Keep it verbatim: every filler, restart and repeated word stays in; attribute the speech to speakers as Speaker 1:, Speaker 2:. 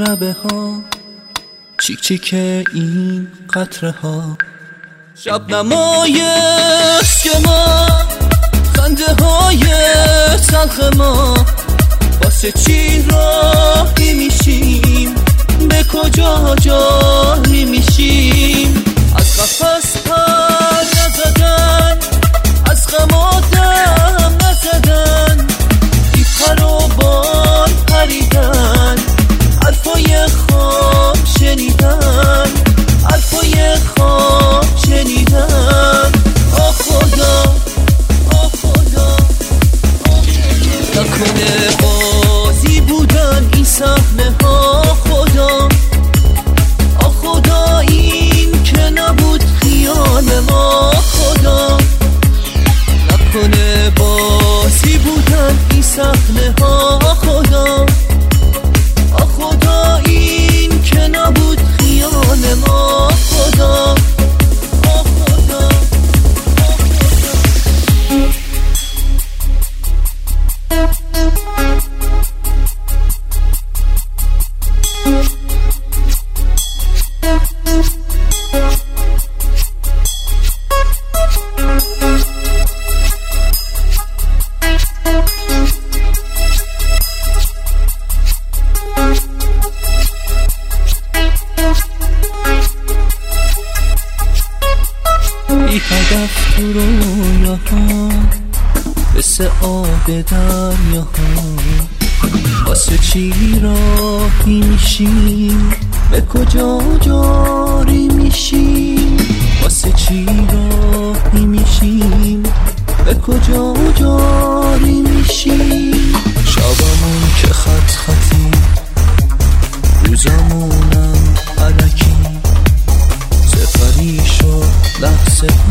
Speaker 1: لبه ها، چیک چیک این قطره ها، شبنمای عشق ما، خنده های تلخ ما، واسه چی راهی میشیم، به کجا جایی میشیم؟ از قفس پر نزدن، از غم آدم نزدن، بی پر و بال پریدن، حرفای خواب شنیدن، حرفای خواب شنیدن. آه خدا آه خدا آه خدا، نکنه بازی بودن این صحنه ها. خدا آه خدا این که نبود خیال ما. خدا نکنه بازی بودن این صحنه ها. خدا آه خدا این که نبود خیال ما. خدا آه خدا آه خدا. بی هدف تو رویاها، مثل آب دریاها، واسه چی راهی میشیم، به کجا جاری میشیم؟ واسه چی راهی میشیم، به کجا جاری میشیم؟ شبمون که خط خطی، روزمونم علکی، سفری شد لحظه